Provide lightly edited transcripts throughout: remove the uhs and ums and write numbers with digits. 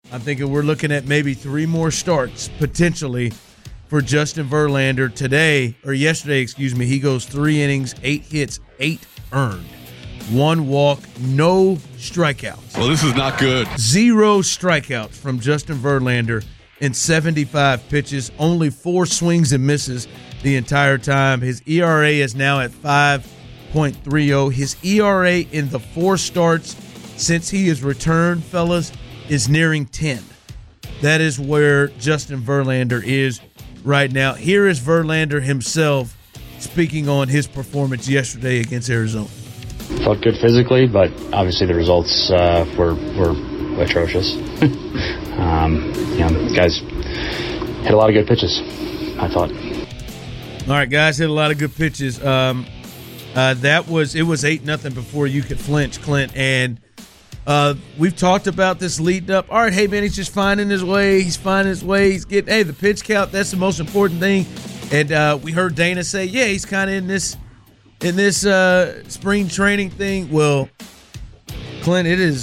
I'm thinking we're looking at maybe 3 more starts potentially for Justin Verlander yesterday, he goes 3 innings, 8 hits, 8 earned. 1 walk, no strikeouts. Well, this is not good. 0 strikeouts from Justin Verlander in 75 pitches, only 4 swings and misses the entire time. His ERA is now at 5.30. His ERA in the 4 starts since he has returned, fellas, is nearing 10. That is where Justin Verlander is right now. Here is Verlander himself speaking on his performance yesterday against Arizona. Felt good physically, but obviously the results were atrocious. Guys hit a lot of good pitches, I thought. All right, guys hit a lot of good pitches. It was 8-0 before you could flinch, Clint, and we've talked about this leading up. All right, hey man, he's just finding his way. He's getting the pitch count. That's the most important thing. And we heard Dana say, yeah, he's kind of in this spring training thing. Well, Clint, it is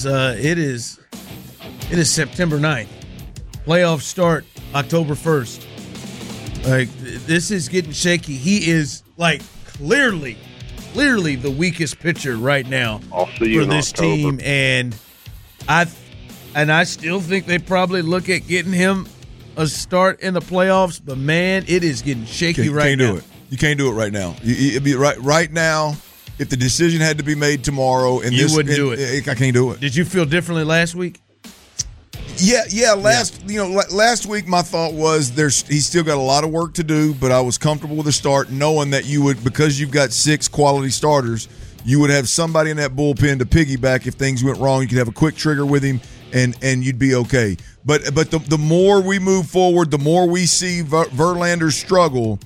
September 9th. Playoffs start October 1st. Like, this is getting shaky. He is clearly the weakest pitcher right now for this team, and I still think they probably look at getting him a start in the playoffs. But man, it is getting shaky right now. You can't do it right now. It'd be right now. If the decision had to be made tomorrow, and you wouldn't do it. I can't do it. Did you feel differently last week? Yeah. Last week my thought was he's still got a lot of work to do, but I was comfortable with the start, knowing that you would, because you've got 6 quality starters, you would have somebody in that bullpen to piggyback if things went wrong. You could have a quick trigger with him, and you'd be okay. But the more we move forward, the more we see Verlander struggle.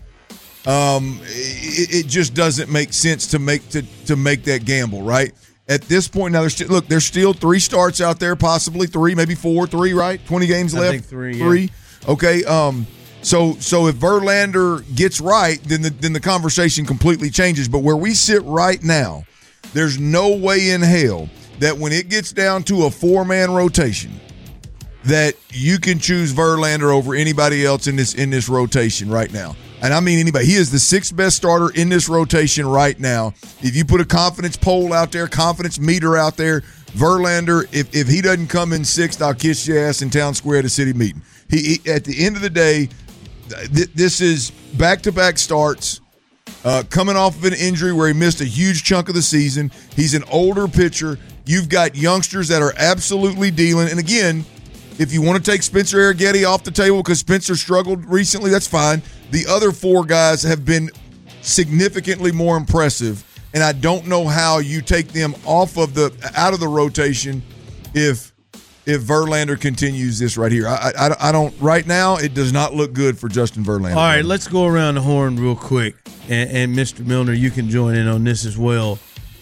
It just doesn't make sense to make that gamble, right? At this point now, there's still 3 starts out there, possibly 3, maybe 4, 3, right? 20 games left. I think 3. Yeah. Okay. So if Verlander gets right, then the conversation completely changes. But where we sit right now, there's no way in hell that when it gets down to a 4-man rotation, that you can choose Verlander over anybody else in this rotation right now. And I mean anybody. He is the 6th best starter in this rotation right now. If you put a confidence poll out there, confidence meter out there, Verlander, if he doesn't come in 6th, I'll kiss your ass in Town Square at a city meeting. He at the end of the day, this is back-to-back starts, coming off of an injury where he missed a huge chunk of the season. He's an older pitcher. You've got youngsters that are absolutely dealing. And again, if you want to take Spencer Arrighetti off the table because Spencer struggled recently, that's fine. The other 4 guys have been significantly more impressive, and I don't know how you take them out of the rotation if Verlander continues this right here. I don't right now. It does not look good for Justin Verlander. All right, let's go around the horn real quick, and Mr. Milner, you can join in on this as well.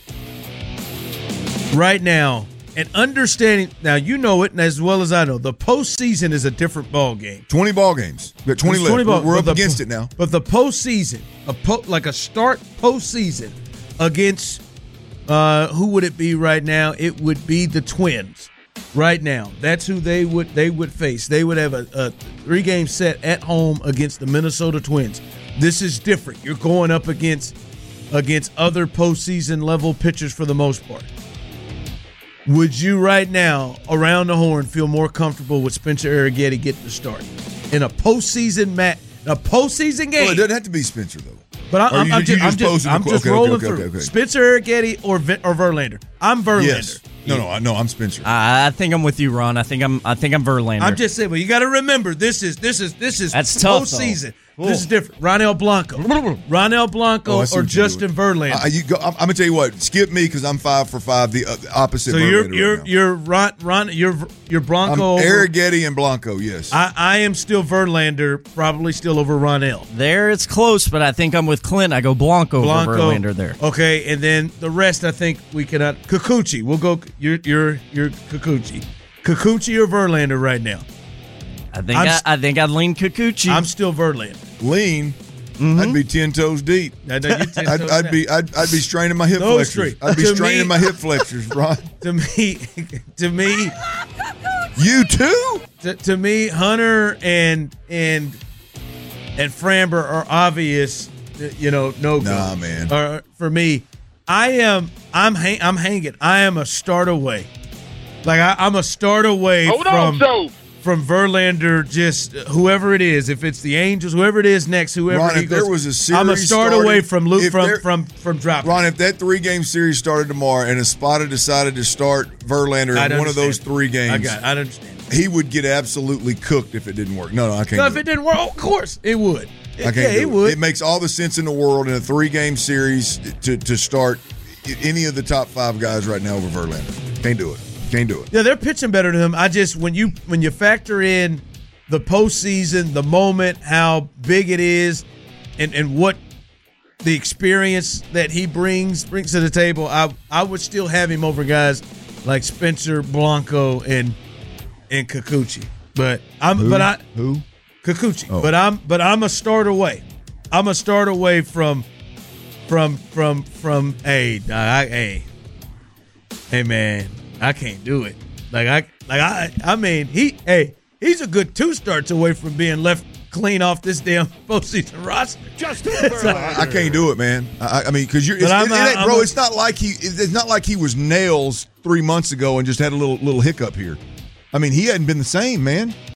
Right now, and understanding, now you know it as well as I know, the postseason is a different ball game. 20 ball games. We got 20 left. We're up against it now. But the postseason, a start postseason against, who would it be right now? It would be the Twins right now. That's who they would face. They would have a 3-game set at home against the Minnesota Twins. This is different. You're going up against other postseason level pitchers for the most part. Would you right now, around the horn, feel more comfortable with Spencer Arrighetti getting the start in a postseason game? Well, it doesn't have to be Spencer though. But I'm just rolling through. Okay. Spencer Arrighetti or Verlander. I'm Verlander. Yes. No, I'm Spencer. I think I'm with you, Ron. I think I'm Verlander. I'm just saying, but you got to remember, this is That's tough, postseason. This is different. Ronel Blanco or Justin Verlander. I'm gonna tell you what. Skip me because I'm 5 for 5. The opposite. So you're Blanco. I'm Arrighetti and Blanco. Yes. I am still Verlander, probably still over Ronel. There, it's close, but I think I'm with Clint. I go Blanco over Verlander there. Okay, and then the rest, I think we cannot. Kikuchi. We'll go. You're Kikuchi. Kikuchi or Verlander right now? I think I'd lean Kikuchi. I'm still Verlander. Lean. Mm-hmm. I'd be 10 toes deep. I'd be straining my hip flexors. I'd be straining my hip flexors, Ron. To me. You too? to me, Hunter and Framber are obvious. No go. Nah, man. For me, I'm hanging. I am a start away. Like I'm a start away from Verlander, just whoever it is. If it's the Angels, whoever it is next, whoever Ron, he if goes, there was a series I'm a start away from Luke from dropping. Ron, if that 3-game series started tomorrow and Espada decided to start Verlander in one of those 3 games, I understand. He would get absolutely cooked if it didn't work. No, I can't. No, if it didn't work, of course it would. I can't. It would. It makes all the sense in the world in a 3-game series to start any of the top 5 guys right now over Verlander. Can't do it. Yeah, they're pitching better than him. I just when you factor in the postseason, the moment, how big it is, and what the experience that he brings to the table, I would still have him over guys like Spencer, Blanco, and Kikuchi. But who? Kikuchi. Oh. But I'm a start away. I'm a start away from hey man, I can't do it. I mean he's a good 2 starts away from being left clean off this damn postseason roster. I can't do it, man. I mean, because it's not like he was nails 3 months ago and just had a little hiccup here. I mean, he hadn't been the same, man.